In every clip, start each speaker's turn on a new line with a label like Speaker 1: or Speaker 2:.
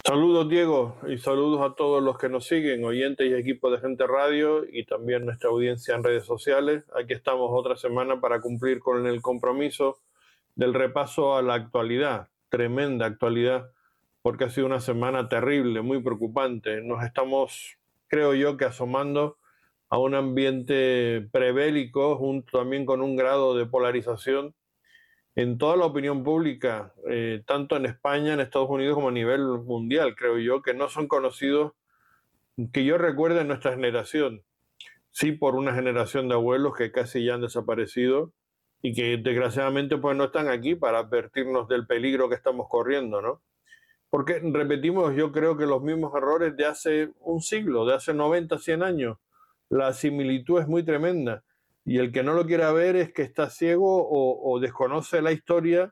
Speaker 1: Saludos, Diego, y saludos a todos los que nos siguen, oyentes y equipo de Gente Radio y también nuestra audiencia en redes sociales. Aquí estamos otra semana para cumplir con el compromiso del repaso a la actualidad, tremenda actualidad, porque ha sido una semana terrible, muy preocupante. Nos estamos, creo yo, que asomando a un ambiente prebélico, junto también con un grado de polarización en toda la opinión pública, tanto en España, en Estados Unidos, como a nivel mundial, creo yo, que no son conocidos, que yo recuerde en nuestra generación. Sí, por una generación de abuelos que casi ya han desaparecido y que desgraciadamente pues no están aquí para advertirnos del peligro que estamos corriendo, ¿no? Porque repetimos, yo creo que los mismos errores de hace un siglo, de hace 90, 100 años. La similitud es muy tremenda y el que no lo quiera ver es que está ciego o desconoce la historia.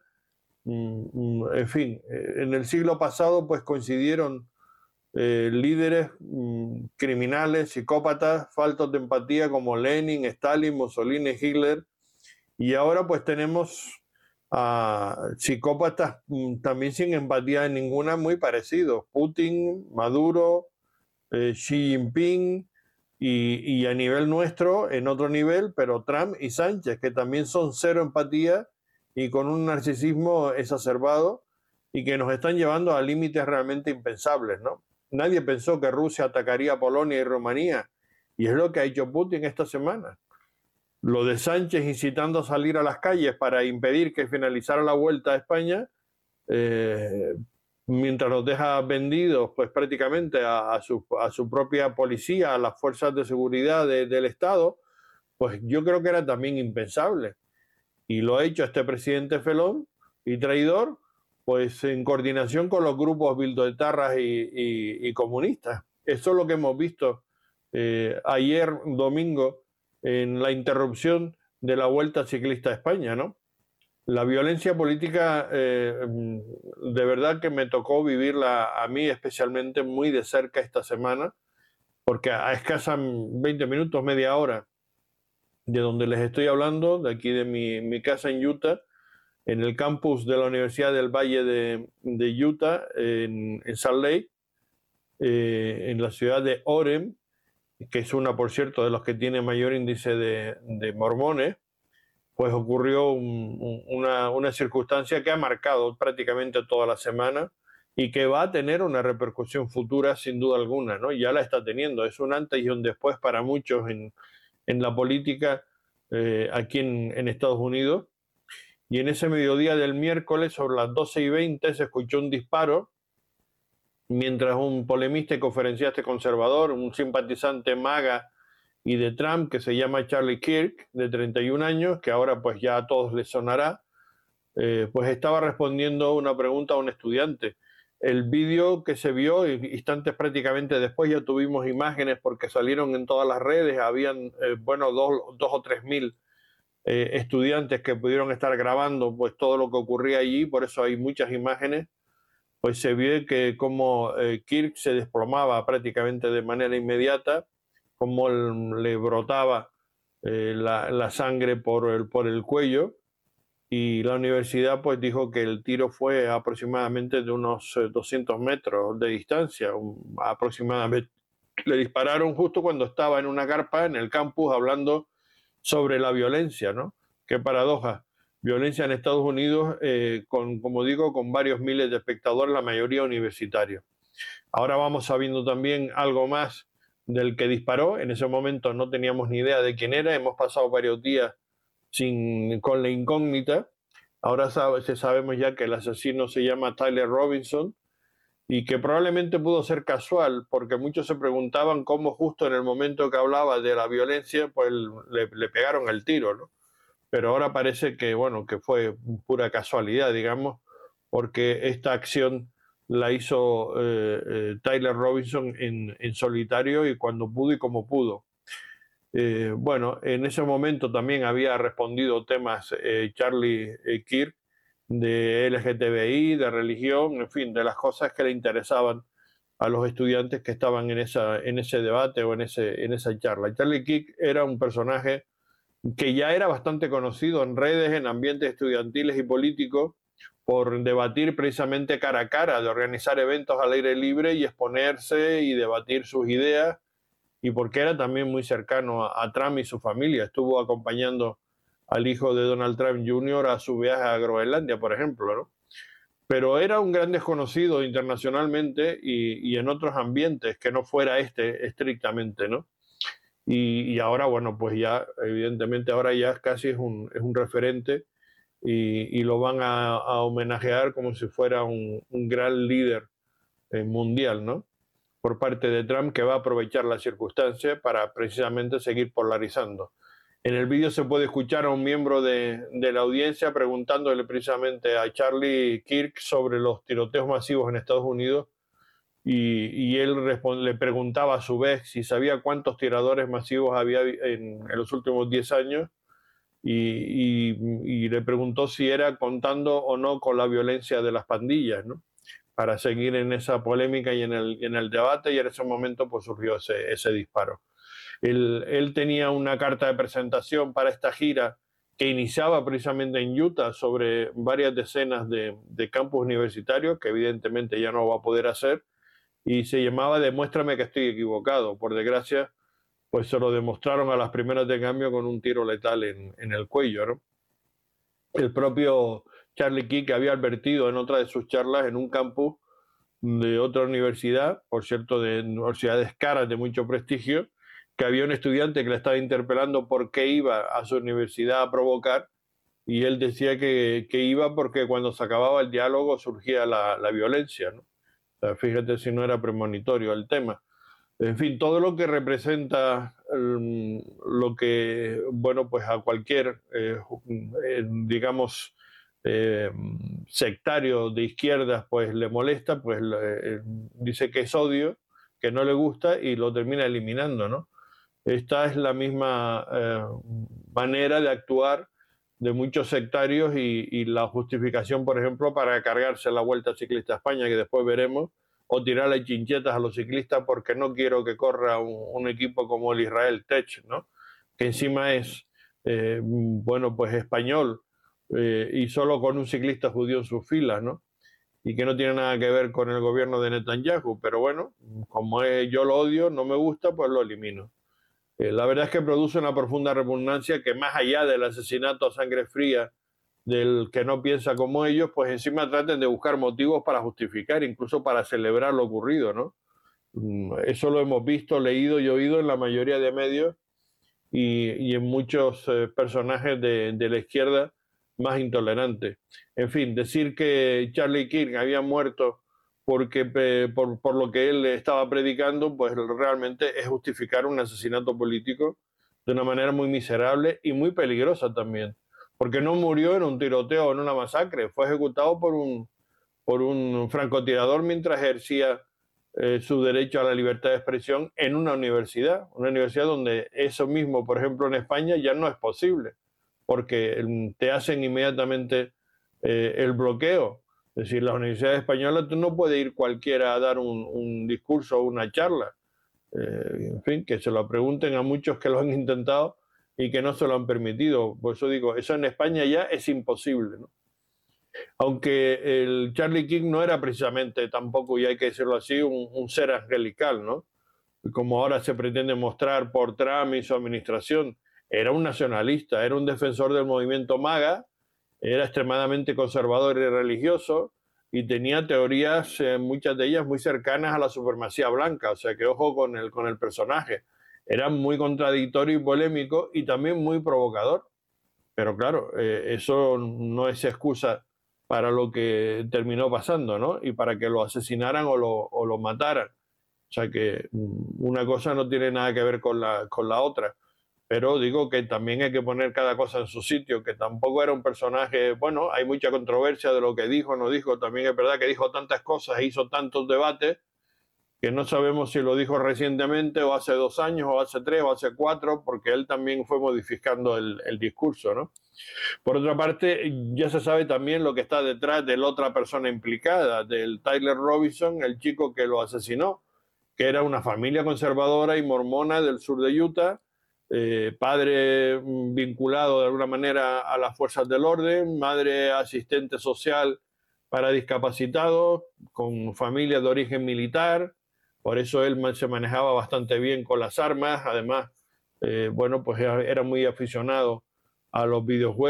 Speaker 1: En fin, en el siglo pasado pues coincidieron líderes criminales, psicópatas, faltos de empatía como Lenin, Stalin, Mussolini, Hitler, y ahora pues tenemos a psicópatas también sin empatía ninguna, muy parecidos: Putin, Maduro, Xi Jinping, y a nivel nuestro, en otro nivel, pero Trump y Sánchez, que también son cero empatía y con un narcisismo exacerbado y que nos están llevando a límites realmente impensables, ¿no? Nadie pensó que Rusia atacaría a Polonia y Rumanía, y es lo que ha hecho Putin esta semana. Lo de Sánchez incitando a salir a las calles para impedir que finalizara la vuelta a España, eh, mientras los deja vendidos pues prácticamente a su propia policía, a las fuerzas de seguridad del Estado, pues yo creo que era también impensable. Y lo ha hecho este presidente felón y traidor, pues en coordinación con los grupos bildoetarras y comunistas. Eso es lo que hemos visto ayer domingo en la interrupción de la Vuelta Ciclista a España, ¿no? La violencia política, de verdad que me tocó vivirla a mí especialmente muy de cerca esta semana, porque a escasa 20 minutos, media hora de donde les estoy hablando, de aquí de mi casa en Utah, en el campus de la Universidad del Valle de Utah, en Salt Lake, en la ciudad de Orem, que es una, por cierto, de los que tiene mayor índice de mormones, pues ocurrió una circunstancia que ha marcado prácticamente toda la semana y que va a tener una repercusión futura sin duda alguna, ¿no? Ya la está teniendo, es un antes y un después para muchos en la política aquí en Estados Unidos. Y en ese mediodía del miércoles, sobre las 12:20, se escuchó un disparo mientras un polemista y conferenciante conservador, un simpatizante MAGA y de Trump, que se llama Charlie Kirk, de 31 años, que ahora pues ya a todos les sonará, pues estaba respondiendo una pregunta a un estudiante. El vídeo que se vio, instantes prácticamente después, ya tuvimos imágenes porque salieron en todas las redes, habían, bueno, dos o tres mil estudiantes que pudieron estar grabando pues todo lo que ocurría allí, por eso hay muchas imágenes. Pues se vio que como Kirk se desplomaba prácticamente de manera inmediata, como le brotaba la sangre por el cuello, y la universidad pues dijo que el tiro fue aproximadamente de unos 200 metros de distancia, aproximadamente. Le dispararon justo cuando estaba en una carpa en el campus hablando sobre la violencia, ¿no? Qué paradoja. Violencia en Estados Unidos, como digo, con varios miles de espectadores, la mayoría universitarios. Ahora vamos sabiendo también algo más del que disparó. En ese momento no teníamos ni idea de quién era. Hemos pasado varios días con la incógnita. Ahora sabemos ya que el asesino se llama Tyler Robinson y que probablemente pudo ser casual, porque muchos se preguntaban cómo justo en el momento que hablaba de la violencia, pues le pegaron el tiro, ¿no? Pero ahora parece que, bueno, que fue pura casualidad, digamos, porque esta acción la hizo Tyler Robinson en solitario y cuando pudo y como pudo. Bueno, en ese momento también había respondido temas Charlie Kirk de LGTBI, de religión, en fin, de las cosas que le interesaban a los estudiantes que estaban en ese debate o en esa charla. Charlie Kirk era un personaje que ya era bastante conocido en redes, en ambientes estudiantiles y políticos, por debatir precisamente cara a cara, de organizar eventos al aire libre y exponerse y debatir sus ideas, y porque era también muy cercano a Trump y su familia. Estuvo acompañando al hijo de Donald Trump Jr. a su viaje a Groenlandia, por ejemplo, ¿no? Pero era un gran desconocido internacionalmente y en otros ambientes que no fuera este estrictamente, ¿no? Y ahora, bueno, pues ya, evidentemente, ahora ya casi es un referente y lo van a homenajear como si fuera un gran líder mundial, ¿no? Por parte de Trump, que va a aprovechar la circunstancia para precisamente seguir polarizando. En el vídeo se puede escuchar a un miembro de la audiencia preguntándole precisamente a Charlie Kirk sobre los tiroteos masivos en Estados Unidos y él le preguntaba a su vez si sabía cuántos tiradores masivos había en los últimos 10 años y le preguntó si era contando o no con la violencia de las pandillas, ¿no? Para seguir en esa polémica y en el debate, y en ese momento pues surgió ese disparo. Él tenía una carta de presentación para esta gira que iniciaba precisamente en Utah sobre varias decenas de campus universitarios, que evidentemente ya no va a poder hacer, y se llamaba Demuéstrame que estoy equivocado. Por desgracia, pues se lo demostraron a las primeras de cambio con un tiro letal en el cuello, ¿no? El propio Charlie Kirk había advertido en otra de sus charlas en un campus de otra universidad, por cierto, de universidades caras de mucho prestigio, que había un estudiante que le estaba interpelando por qué iba a su universidad a provocar, y él decía que iba porque cuando se acababa el diálogo surgía la violencia, ¿no? O sea, fíjate si no era premonitorio el tema. En fin, todo lo que representa lo que, bueno, pues a cualquier, digamos, sectario de izquierdas, pues le molesta, pues dice que es odio, que no le gusta y lo termina eliminando, ¿no? Esta es la misma manera de actuar de muchos sectarios y la justificación, por ejemplo, para cargarse la Vuelta Ciclista a España, que después veremos, o tirarle chinchetas a los ciclistas porque no quiero que corra un equipo como el Israel Tech, ¿no? Que encima es, bueno, pues español y solo con un ciclista judío en sus filas, ¿no? Y que no tiene nada que ver con el gobierno de Netanyahu, pero bueno, como yo lo odio, no me gusta, pues lo elimino. La verdad es que produce una profunda repugnancia que más allá del asesinato a sangre fría del que no piensa como ellos, pues encima traten de buscar motivos para justificar, incluso para celebrar lo ocurrido, ¿no? Eso lo hemos visto, leído y oído en la mayoría de medios y en muchos personajes de la izquierda más intolerantes. En fin, decir que Charlie Kirk había muerto porque por lo que él estaba predicando, pues realmente es justificar un asesinato político de una manera muy miserable y muy peligrosa también, porque no murió en un tiroteo o en una masacre, fue ejecutado por un francotirador mientras ejercía su derecho a la libertad de expresión en una universidad donde eso mismo, por ejemplo, en España ya no es posible, porque te hacen inmediatamente el bloqueo. Es decir, las universidades españolas, tú no puedes ir cualquiera a dar un discurso o una charla. En fin, que se lo pregunten a muchos que lo han intentado y que no se lo han permitido. Por eso digo, eso en España ya es imposible, ¿no? Aunque el Charlie Kirk no era precisamente tampoco, y hay que decirlo así, un ser angelical, ¿no? Como ahora se pretende mostrar por Trump y su administración. Era un nacionalista, era un defensor del movimiento MAGA, era extremadamente conservador y religioso y tenía teorías, muchas de ellas muy cercanas a la supremacía blanca, o sea que ojo con el personaje. Era muy contradictorio y polémico y también muy provocador. Pero claro, eso no es excusa para lo que terminó pasando, ¿no? Y para que lo asesinaran o lo mataran. O sea que una cosa no tiene nada que ver con la otra. Pero digo que también hay que poner cada cosa en su sitio, que tampoco era un personaje, bueno, hay mucha controversia de lo que dijo o no dijo, también es verdad que dijo tantas cosas e hizo tantos debates que no sabemos si lo dijo recientemente o hace 2 años o hace 3 o hace 4, porque él también fue modificando el discurso, ¿no? Por otra parte, ya se sabe también lo que está detrás de la otra persona implicada, del Tyler Robinson, el chico que lo asesinó, que era una familia conservadora y mormona del sur de Utah, padre vinculado de alguna manera a las fuerzas del orden, madre asistente social para discapacitados, con familia de origen militar, por eso él se manejaba bastante bien con las armas, además, bueno, pues era muy aficionado a los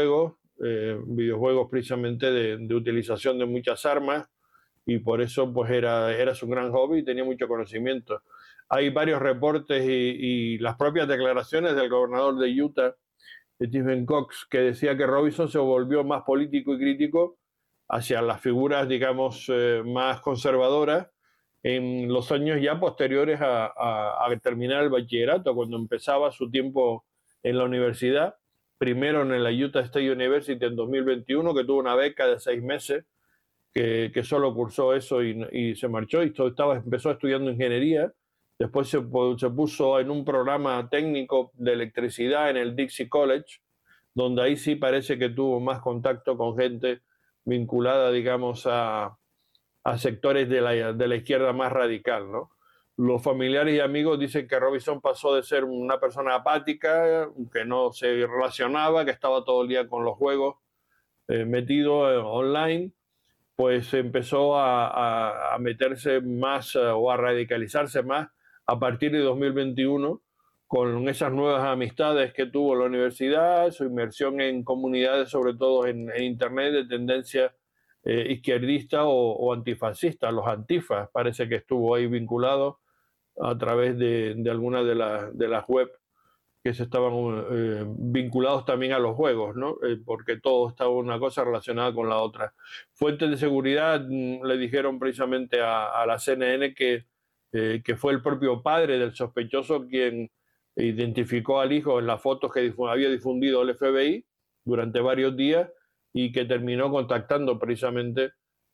Speaker 1: videojuegos precisamente de utilización de muchas armas, y por eso pues era su gran hobby y tenía mucho conocimiento. Hay varios reportes y las propias declaraciones del gobernador de Utah, Stephen Cox, que decía que Robinson se volvió más político y crítico hacia las figuras, digamos, más conservadoras en los años ya posteriores a terminar el bachillerato, cuando empezaba su tiempo en la universidad, primero en la Utah State University en 2021, que tuvo una beca de 6 meses, que solo cursó eso y se marchó, y empezó estudiando ingeniería. Después se puso en un programa técnico de electricidad en el Dixie College, donde ahí sí parece que tuvo más contacto con gente vinculada, digamos, a sectores de la izquierda más radical, ¿no? Los familiares y amigos dicen que Robinson pasó de ser una persona apática, que no se relacionaba, que estaba todo el día con los juegos, metido online, pues empezó a meterse más o a radicalizarse más a partir de 2021, con esas nuevas amistades que tuvo en la universidad, su inmersión en comunidades, sobre todo en Internet, de tendencia izquierdista o antifascista. Los antifas parece que estuvo ahí vinculado a través de algunas de las web que se estaban vinculados también a los juegos, ¿no? Porque todo estaba una cosa relacionada con la otra. Fuentes de seguridad le dijeron precisamente a la CNN que fue el propio padre del sospechoso quien identificó al hijo en las fotos que había difundido el FBI durante varios días, y que terminó contactando precisamente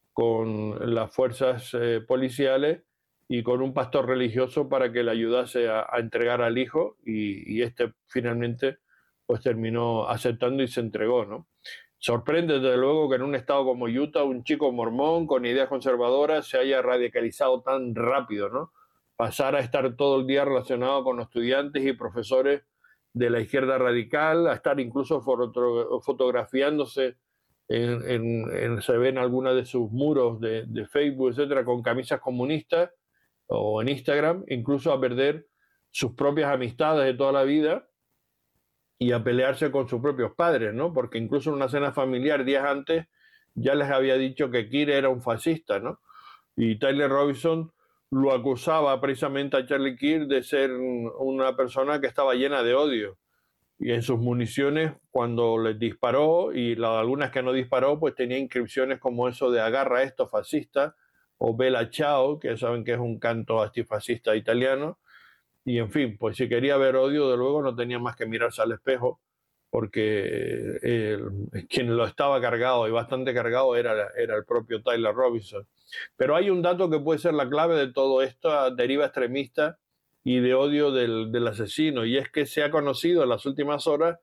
Speaker 1: con las fuerzas policiales y con un pastor religioso para que le ayudase a entregar al hijo, y este finalmente pues terminó aceptando y se entregó, ¿no? Sorprende desde luego que en un estado como Utah un chico mormón con ideas conservadoras se haya radicalizado tan rápido, ¿no? Pasar a estar todo el día relacionado con estudiantes y profesores de la izquierda radical, a estar incluso fotografiándose se ven algunas de sus muros de Facebook, etcétera, con camisas comunistas, o en Instagram, incluso a perder sus propias amistades de toda la vida y a pelearse con sus propios padres, ¿no? Porque incluso en una cena familiar días antes ya les había dicho que Kirk era un fascista, ¿no? Y Tyler Robinson lo acusaba precisamente a Charlie Kirk de ser una persona que estaba llena de odio. Y en sus municiones, cuando les disparó, y algunas que no disparó, pues tenía inscripciones como eso de "agarra esto, fascista", o "Bella Ciao", que saben que es un canto antifascista italiano. Y en fin, pues si quería ver odio, de luego no tenía más que mirarse al espejo, porque quien lo estaba cargado, y bastante cargado, era el propio Tyler Robinson. Pero hay un dato que puede ser la clave de todo esto, deriva extremista y de odio del asesino, y es que se ha conocido en las últimas horas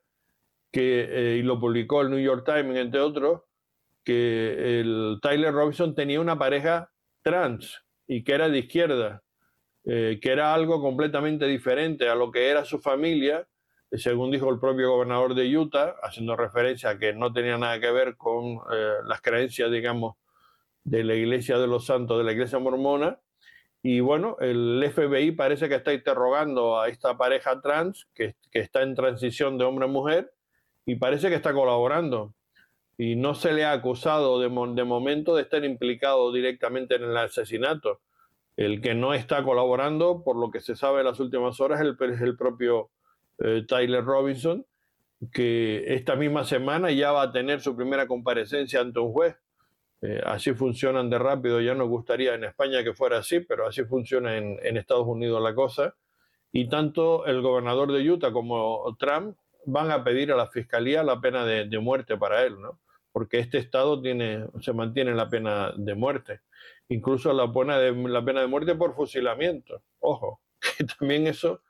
Speaker 1: y lo publicó el New York Times, entre otros, que el Tyler Robinson tenía una pareja trans y que era de izquierda, que era algo completamente diferente a lo que era su familia, según dijo el propio gobernador de Utah, haciendo referencia a que no tenía nada que ver con las creencias, digamos, de la Iglesia de los Santos, de la Iglesia mormona. Y bueno, el FBI parece que está interrogando a esta pareja trans que está en transición de hombre a mujer, y parece que está colaborando. Y no se le ha acusado de momento de estar implicado directamente en el asesinato. El que no está colaborando, por lo que se sabe en las últimas horas, es el propio Tyler Robinson, que esta misma semana ya va a tener su primera comparecencia ante un juez. Así funcionan de rápido. Ya nos gustaría en España que fuera así, pero así funciona en Estados Unidos la cosa. Y tanto el gobernador de Utah como Trump van a pedir a la fiscalía la pena de muerte para él, ¿no? Porque este estado se mantiene la pena de muerte, incluso la pena de muerte por fusilamiento. Ojo, que también eso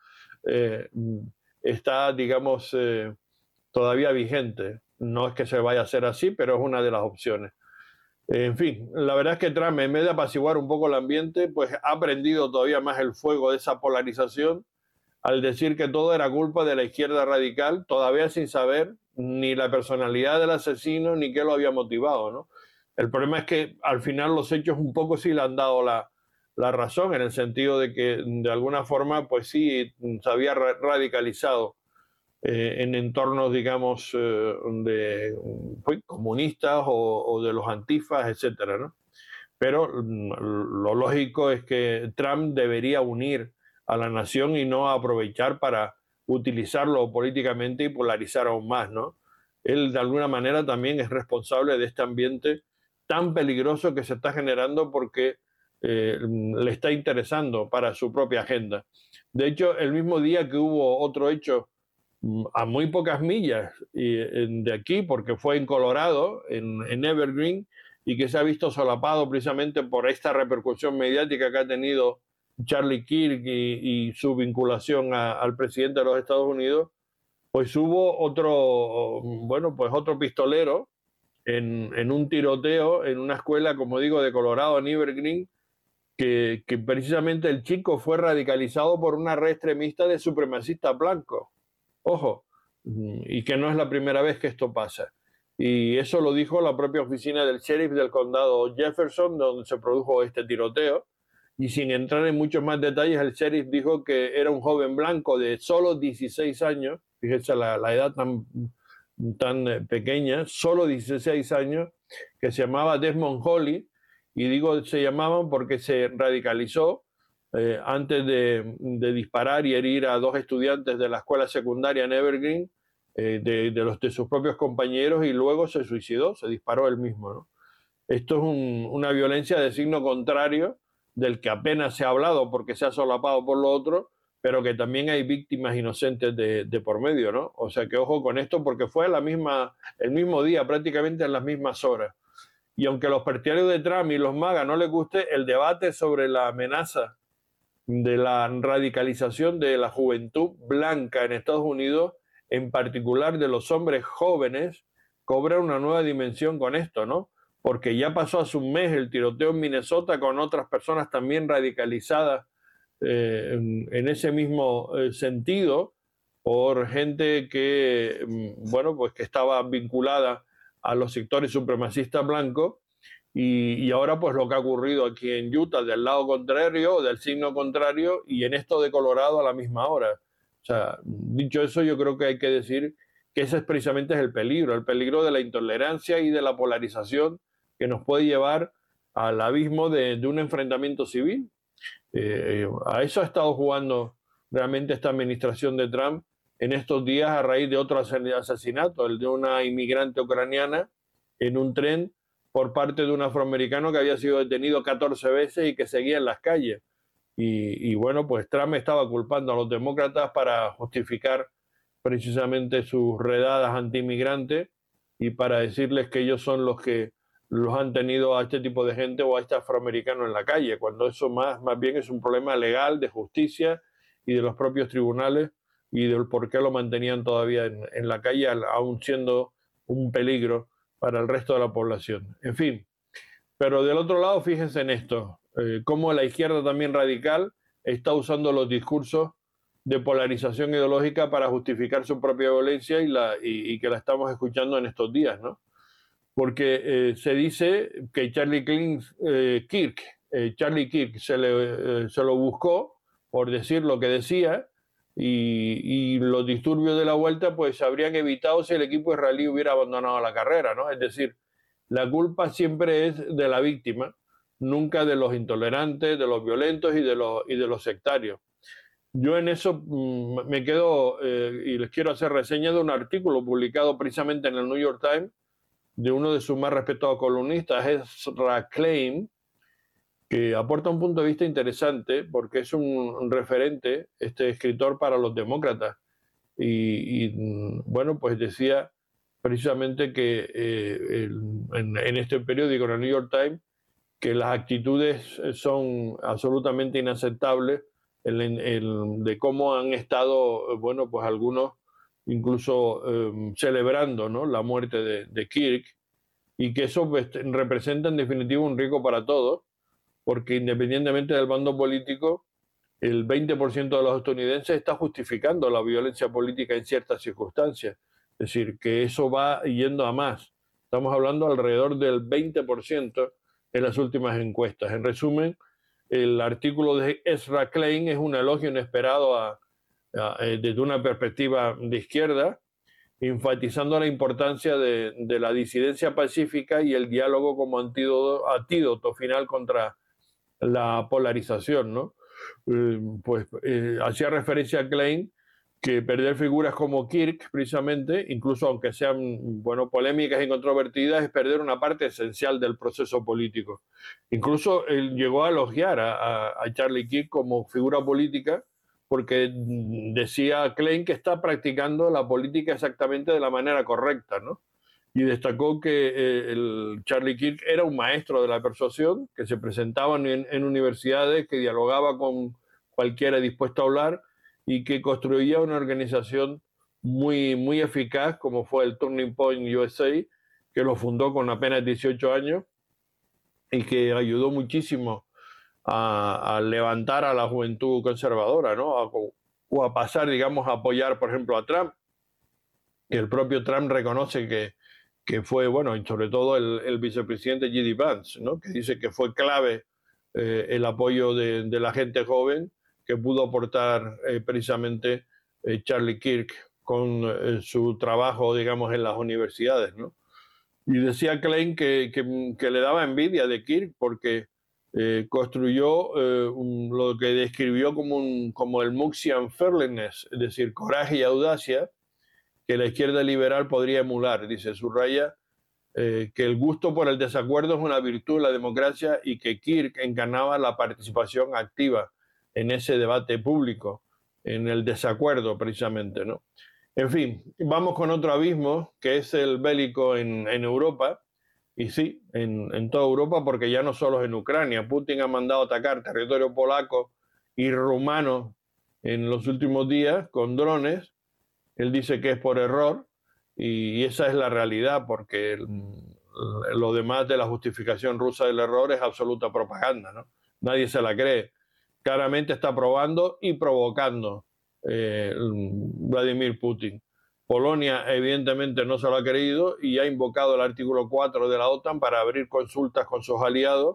Speaker 1: está, digamos, todavía vigente. No es que se vaya a hacer así, pero es una de las opciones. En fin, la verdad es que Trump, en vez de apaciguar un poco el ambiente, pues ha prendido todavía más el fuego de esa polarización, al decir que todo era culpa de la izquierda radical, todavía sin saber ni la personalidad del asesino ni qué lo había motivado, ¿no? El problema es que al final los hechos un poco sí le han dado la razón, en el sentido de que de alguna forma, pues sí, se había radicalizado en entornos, digamos, pues, comunistas o de los antifas, etcétera, ¿no? Pero lo lógico es que Trump debería unir a la nación y no aprovechar para utilizarlo políticamente y polarizar aún más, ¿no? Él de alguna manera también es responsable de este ambiente tan peligroso que se está generando porque le está interesando para su propia agenda. De hecho, el mismo día que hubo otro hecho a muy pocas millas de aquí, porque fue en Colorado, en Evergreen, y que se ha visto solapado precisamente por esta repercusión mediática que ha tenido Charlie Kirk y su vinculación al presidente de los Estados Unidos, pues hubo otro, bueno, pues otro pistolero en un tiroteo en una escuela, como digo, de Colorado, en Evergreen, que precisamente el chico fue radicalizado por una red extremista de supremacistas blancos. Ojo, y que no es la primera vez que esto pasa. Y eso lo dijo la propia oficina del sheriff del condado Jefferson, donde se produjo este tiroteo. Y sin entrar en muchos más detalles, el sheriff dijo que era un joven blanco de solo 16 años, fíjese la edad tan pequeña, solo 16 años, que se llamaba Desmond Holly, y digo se llamaban porque se radicalizó antes de disparar y herir a dos estudiantes de la escuela secundaria en Evergreen, de sus propios compañeros, y luego se suicidó, se disparó él mismo, ¿no? Esto es una violencia de signo contrario del que apenas se ha hablado porque se ha solapado por lo otro, pero que también hay víctimas inocentes de por medio, ¿no? O sea que ojo con esto porque fue el mismo día, prácticamente en las mismas horas. Y aunque a los partidarios de Trump y los MAGA no les guste, el debate sobre la amenaza de la radicalización de la juventud blanca en Estados Unidos, en particular de los hombres jóvenes, cobra una nueva dimensión con esto, ¿no? Porque ya pasó hace un mes el tiroteo en Minnesota con otras personas también radicalizadas en ese mismo sentido, por gente que, bueno, pues que estaba vinculada a los sectores supremacistas blancos. Y ahora pues lo que ha ocurrido aquí en Utah, del lado contrario, del signo contrario, y en esto de Colorado a la misma hora. O sea, dicho eso, yo creo que hay que decir que ese es precisamente el peligro de la intolerancia y de la polarización que nos puede llevar al abismo de un enfrentamiento civil. A eso ha estado jugando realmente esta administración de Trump en estos días a raíz de otro asesinato, el de una inmigrante ucraniana en un tren por parte de un afroamericano que había sido detenido 14 veces y que seguía en las calles. Y bueno, pues Trump estaba culpando a los demócratas para justificar precisamente sus redadas antiinmigrantes y para decirles que ellos son los que los han tenido a este tipo de gente o a este afroamericano en la calle, cuando eso más bien es un problema legal, de justicia y de los propios tribunales y del por qué lo mantenían todavía en la calle, aún siendo un peligro para el resto de la población. En fin, pero del otro lado, fíjense en esto, cómo la izquierda también radical está usando los discursos de polarización ideológica para justificar su propia violencia y que la estamos escuchando en estos días, ¿no? Porque se dice que Charlie Kirk se lo buscó por decir lo que decía y los disturbios de la vuelta pues se habrían evitado si el equipo israelí hubiera abandonado la carrera, ¿no? Es decir, la culpa siempre es de la víctima, nunca de los intolerantes, de los violentos y de los sectarios. Yo en eso me quedo y les quiero hacer reseña de un artículo publicado precisamente en el New York Times de uno de sus más respetados columnistas, Ezra Klein, que aporta un punto de vista interesante porque es un referente, este escritor, para los demócratas. Bueno, pues decía precisamente que en este periódico, en el New York Times, que las actitudes son absolutamente inaceptables de cómo han estado, bueno, pues algunos incluso celebrando, ¿no?, la muerte de Kirk, y que eso pues, representa en definitiva un riesgo para todos, porque independientemente del bando político, el 20% de los estadounidenses está justificando la violencia política en ciertas circunstancias. Es decir, que eso va yendo a más. Estamos hablando alrededor del 20% en las últimas encuestas. En resumen, el artículo de Ezra Klein es un elogio inesperado desde una perspectiva de izquierda, enfatizando la importancia de la disidencia pacífica y el diálogo como antídoto final contra la polarización, ¿no? Hacía referencia a Klein que perder figuras como Kirk, precisamente, incluso aunque sean polémicas y controvertidas, es perder una parte esencial del proceso político. Incluso él llegó a elogiar a Charlie Kirk como figura política, porque decía Klein que está practicando la política exactamente de la manera correcta, ¿no? Y destacó que el Charlie Kirk era un maestro de la persuasión, que se presentaba en universidades, que dialogaba con cualquiera dispuesto a hablar y que construía una organización muy, muy eficaz, como fue el Turning Point USA, que lo fundó con apenas 18 años y que ayudó muchísimo a levantar a la juventud conservadora, ¿no? O a pasar, digamos, a apoyar, por ejemplo, a Trump. Y el propio Trump reconoce que fue, y sobre todo el vicepresidente J.D. Vance, ¿no? Que dice que fue clave el apoyo de la gente joven que pudo aportar precisamente Charlie Kirk con su trabajo, digamos, en las universidades, ¿no? Y decía Klein que le daba envidia de Kirk porque construyó lo que describió como el Muxian Fearlessness, es decir, coraje y audacia, que la izquierda liberal podría emular. Dice, subraya que el gusto por el desacuerdo es una virtud de la democracia y que Kirk encarnaba la participación activa en ese debate público, en el desacuerdo precisamente, ¿no? En fin, vamos con otro abismo, que es el bélico en Europa, y sí, en toda Europa, porque ya no solo es en Ucrania. Putin ha mandado atacar territorio polaco y rumano en los últimos días con drones. Él dice que es por error y esa es la realidad, porque lo demás de la justificación rusa del error es absoluta propaganda, ¿no? Nadie se la cree. Claramente está probando y provocando Vladimir Putin. Polonia evidentemente no se lo ha creído y ha invocado el artículo 4 de la OTAN para abrir consultas con sus aliados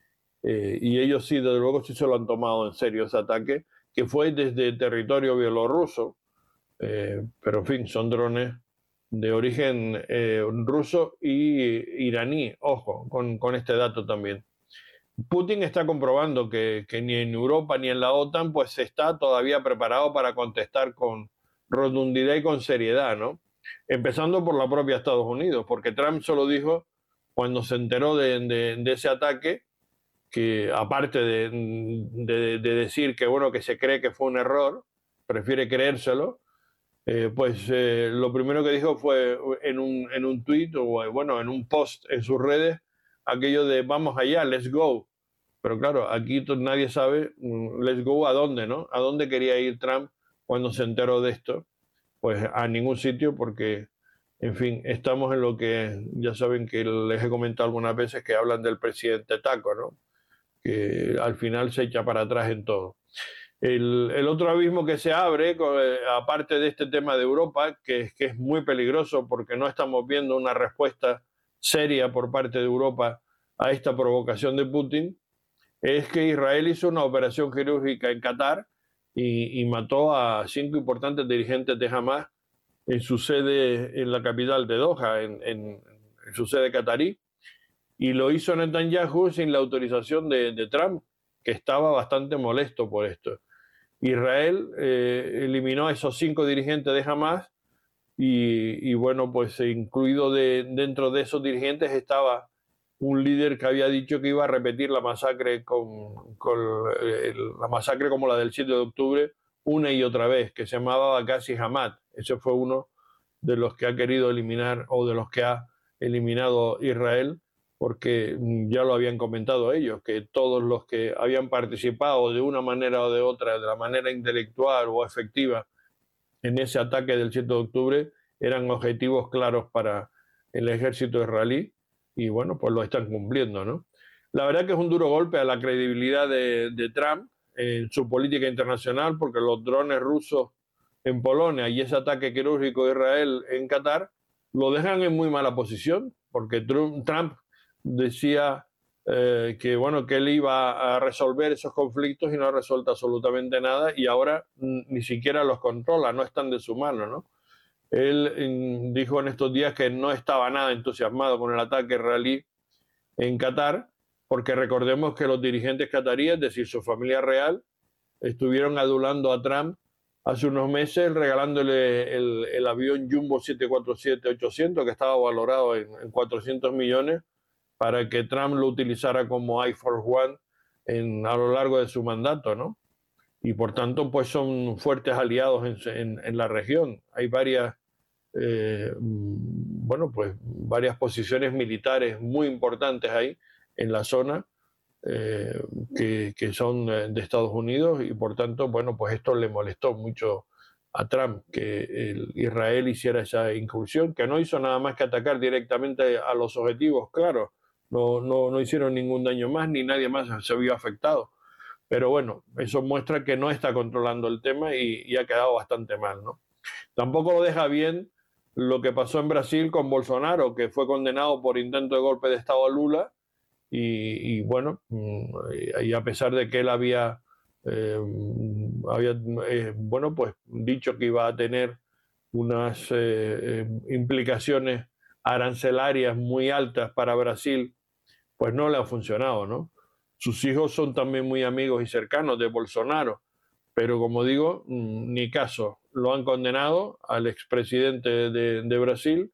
Speaker 1: y ellos sí, desde luego, sí se lo han tomado en serio ese ataque, que fue desde territorio bielorruso. Pero en fin, son drones de origen ruso y iraní. Ojo con este dato también. Putin está comprobando que ni en Europa ni en la OTAN pues está todavía preparado para contestar con rotundidad y con seriedad, ¿no? Empezando por la propia Estados Unidos, porque Trump solo dijo cuando se enteró de ese ataque, que aparte de decir que se cree que fue un error, prefiere creérselo, lo primero que dijo fue en un tuit o en un post en sus redes, aquello de vamos allá, let's go. Pero claro, aquí nadie sabe, let's go a dónde, ¿no? ¿A dónde quería ir Trump cuando se enteró de esto? Pues a ningún sitio, porque, en fin, estamos en lo que ya saben que les he comentado algunas veces, que hablan del presidente Taco, ¿no? Que al final se echa para atrás en todo. El otro abismo que se abre, aparte de este tema de Europa, que es muy peligroso porque no estamos viendo una respuesta seria por parte de Europa a esta provocación de Putin, es que Israel hizo una operación quirúrgica en Qatar y mató a 5 importantes dirigentes de Hamas en su sede en la capital de Doha, en su sede catarí, y lo hizo Netanyahu sin la autorización de Trump, que estaba bastante molesto por esto. Israel eliminó a esos 5 dirigentes de Hamas y incluido dentro de esos dirigentes estaba un líder que había dicho que iba a repetir la masacre la masacre como la del 7 de octubre una y otra vez, que se llamaba Ghazi Hamad. Ese fue uno de los que ha querido eliminar o de los que ha eliminado Israel, porque ya lo habían comentado ellos, que todos los que habían participado de una manera o de otra, de la manera intelectual o efectiva, en ese ataque del 7 de octubre, eran objetivos claros para el ejército israelí y pues lo están cumpliendo, ¿no? La verdad que es un duro golpe a la credibilidad de Trump, en su política internacional, porque los drones rusos en Polonia y ese ataque quirúrgico de Israel en Qatar lo dejan en muy mala posición, porque Trump decía que bueno, que él iba a resolver esos conflictos y no ha resuelto absolutamente nada, y ahora ni siquiera los controla, no están de su mano, ¿no? Él dijo en estos días que no estaba nada entusiasmado con el ataque israelí en Qatar, porque recordemos que los dirigentes cataríes, es decir, su familia real, estuvieron adulando a Trump hace unos meses regalándole el avión Jumbo 747-800, que estaba valorado en 400 millones, para que Trump lo utilizara como Air Force One a lo largo de su mandato, ¿no? Y por tanto, pues son fuertes aliados en la región. Hay varias, bueno, pues varias posiciones militares muy importantes ahí en la zona, que son de Estados Unidos, y por tanto, bueno, pues esto le molestó mucho a Trump, que Israel hiciera esa incursión, que no hizo nada más que atacar directamente a los objetivos, claro, no hicieron ningún daño más, ni nadie más se vio afectado. Pero bueno, eso muestra que no está controlando el tema y ha quedado bastante mal, ¿no? Tampoco lo deja bien lo que pasó en Brasil con Bolsonaro, que fue condenado por intento de golpe de Estado a Lula, y bueno, y a pesar de que él había bueno, pues dicho que iba a tener unas implicaciones arancelarias muy altas para Brasil, pues no le ha funcionado, ¿no? Sus hijos son también muy amigos y cercanos de Bolsonaro, pero como digo, ni caso. Lo han condenado al expresidente de Brasil,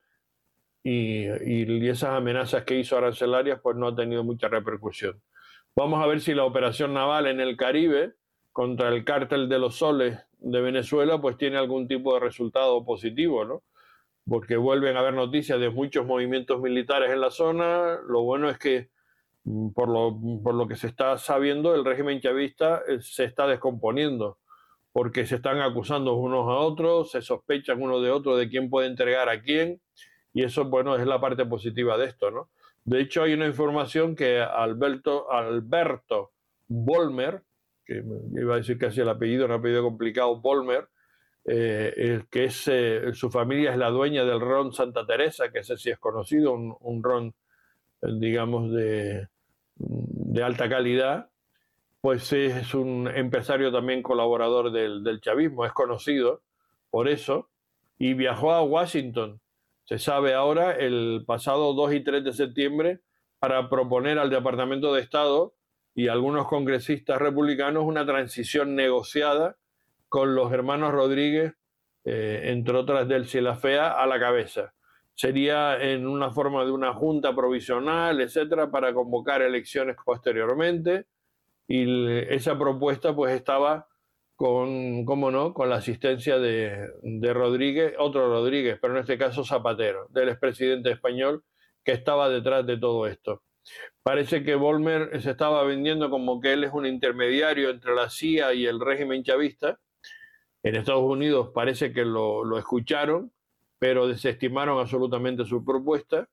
Speaker 1: y esas amenazas que hizo arancelarias pues no ha tenido mucha repercusión. Vamos a ver si la operación naval en el Caribe contra el cártel de los soles de Venezuela pues tiene algún tipo de resultado positivo, ¿no? Porque vuelven a haber noticias de muchos movimientos militares en la zona. Lo bueno es que por lo que se está sabiendo, el régimen chavista se está descomponiendo, porque se están acusando unos a otros, se sospechan uno de otro de quién puede entregar a quién, y eso, bueno, es la parte positiva de esto, ¿no? De hecho, hay una información que Alberto Volmer, que iba a decir casi el apellido, un apellido complicado, Volmer, que es, su familia es la dueña del ron Santa Teresa, que ese sí es conocido, un ron, digamos, de alta calidad. Pues es un empresario también colaborador del chavismo, es conocido por eso, y viajó a Washington, se sabe ahora, el pasado 2 y 3 de septiembre, para proponer al Departamento de Estado y a algunos congresistas republicanos una transición negociada con los hermanos Rodríguez, entre otras Delcy La Fea, a la cabeza. Sería en una forma de una junta provisional, etcétera, para convocar elecciones posteriormente. Y esa propuesta pues estaba con, cómo no, con la asistencia de Rodríguez, otro Rodríguez, pero en este caso Zapatero, del expresidente español, que estaba detrás de todo esto. Parece que Volmer se estaba vendiendo como que él es un intermediario entre la CIA y el régimen chavista. En Estados Unidos parece que lo escucharon, pero desestimaron absolutamente su propuesta.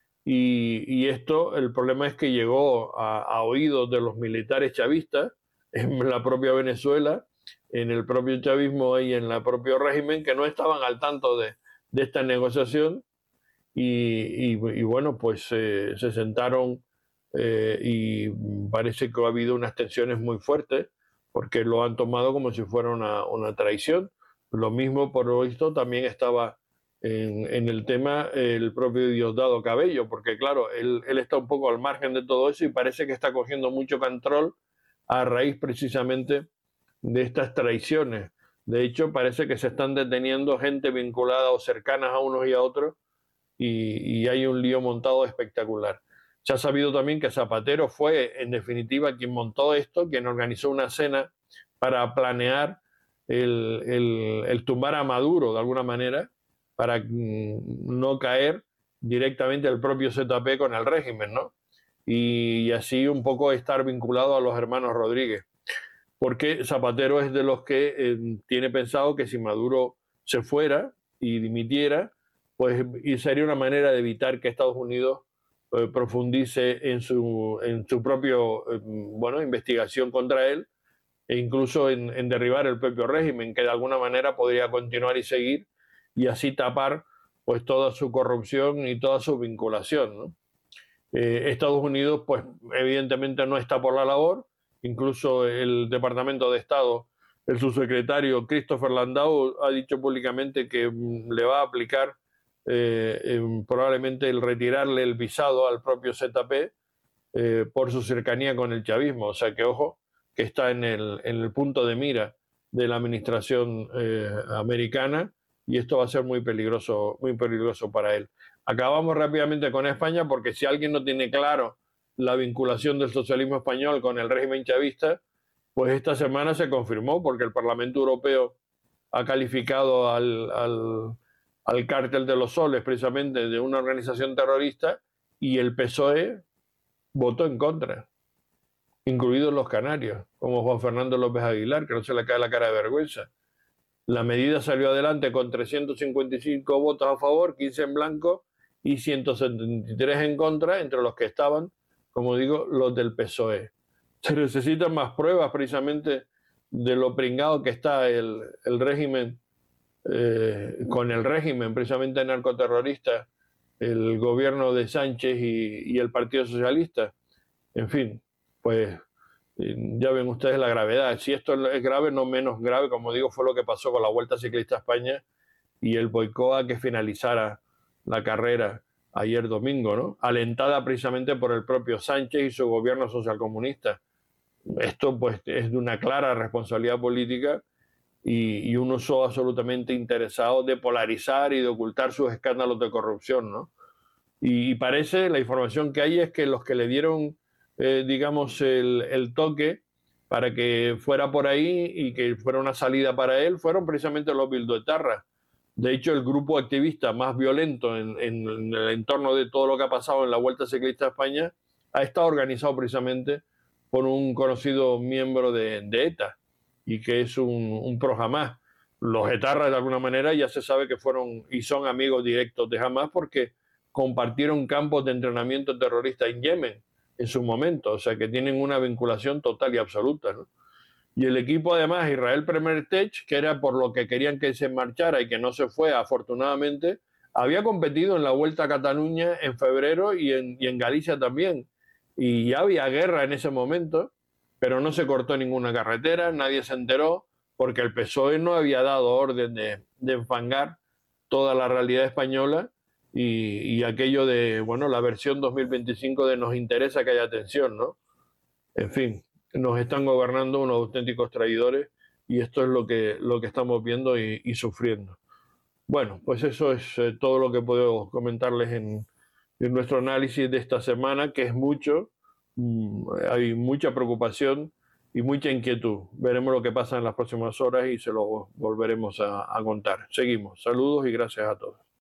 Speaker 1: Y esto, el problema es que llegó a oídos de los militares chavistas en la propia Venezuela, en el propio chavismo y en el propio régimen, que no estaban al tanto de esta negociación, y bueno, pues se sentaron, y parece que ha habido unas tensiones muy fuertes, porque lo han tomado como si fuera una traición. Lo mismo, por lo visto, también estaba en el tema el propio Diosdado Cabello, porque claro, él está un poco al margen de todo eso y parece que está cogiendo mucho control a raíz precisamente de estas traiciones. De hecho, parece que se están deteniendo gente vinculada o cercanas a unos y a otros, y hay un lío montado espectacular. Se ha sabido también que Zapatero fue, en definitiva, quien montó esto, quien organizó una cena para planear el tumbar a Maduro de alguna manera, para no caer directamente el propio ZP con el régimen, ¿no? Y así un poco estar vinculado a los hermanos Rodríguez. Porque Zapatero es de los que tiene pensado que si Maduro se fuera y dimitiera, pues y sería una manera de evitar que Estados Unidos profundice en su propio, bueno, investigación contra él, e incluso en derribar el propio régimen, que de alguna manera podría continuar y seguir, y así tapar pues toda su corrupción y toda su vinculación, ¿no? Estados Unidos, pues evidentemente no está por la labor, incluso el Departamento de Estado, el subsecretario Christopher Landau ha dicho públicamente que le va a aplicar probablemente el retirarle el visado al propio ZP por su cercanía con el chavismo, o sea que ojo, que está en el punto de mira de la administración americana, y esto va a ser muy peligroso para él. Acabamos rápidamente con España, porque si alguien no tiene claro la vinculación del socialismo español con el régimen chavista, pues esta semana se confirmó, porque el Parlamento Europeo ha calificado al Cártel de los Soles precisamente de una organización terrorista, y el PSOE votó en contra, incluidos los canarios, como Juan Fernando López Aguilar, que no se le cae la cara de vergüenza. La medida salió adelante con 355 votos a favor, 15 en blanco y 173 en contra, entre los que estaban, como digo, los del PSOE. Se necesitan más pruebas precisamente de lo pringado que está el régimen, con el régimen precisamente narcoterrorista, el gobierno de Sánchez y el Partido Socialista. En fin, pues ya ven ustedes la gravedad. Si esto es grave, no menos grave, como digo, fue lo que pasó con la Vuelta Ciclista a España y el boicot a que finalizara la carrera ayer domingo, ¿no? Alentada precisamente por el propio Sánchez y su gobierno socialcomunista. Esto pues es de una clara responsabilidad política y un uso absolutamente interesado de polarizar y de ocultar sus escándalos de corrupción, ¿no? Y parece, la información que hay es que los que le dieron digamos, el toque para que fuera por ahí y que fuera una salida para él, fueron precisamente los bilduetarras. De hecho, el grupo activista más violento en el entorno de todo lo que ha pasado en la Vuelta Ciclista a España ha estado organizado precisamente por un conocido miembro de ETA, y que es un pro Hamás. Los etarras, de alguna manera, ya se sabe que fueron y son amigos directos de Hamás, porque compartieron campos de entrenamiento terrorista en Yemen en su momento, o sea que tienen una vinculación total y absoluta, ¿no? Y el equipo, además, Israel Premertech, que era por lo que querían que se marchara y que no se fue, afortunadamente, había competido en la Vuelta a Cataluña en febrero y en Galicia también. Y ya había guerra en ese momento, pero no se cortó ninguna carretera, nadie se enteró, porque el PSOE no había dado orden de enfangar toda la realidad española. Y aquello de, bueno, la versión 2025 de nos interesa que haya tensión, ¿no? En fin, nos están gobernando unos auténticos traidores, y esto es lo que estamos viendo y sufriendo. Bueno, pues eso es todo lo que puedo comentarles en nuestro análisis de esta semana, que es mucho. Hay mucha preocupación y mucha inquietud. Veremos lo que pasa en las próximas horas y se lo volveremos a contar. Seguimos. Saludos y gracias a todos.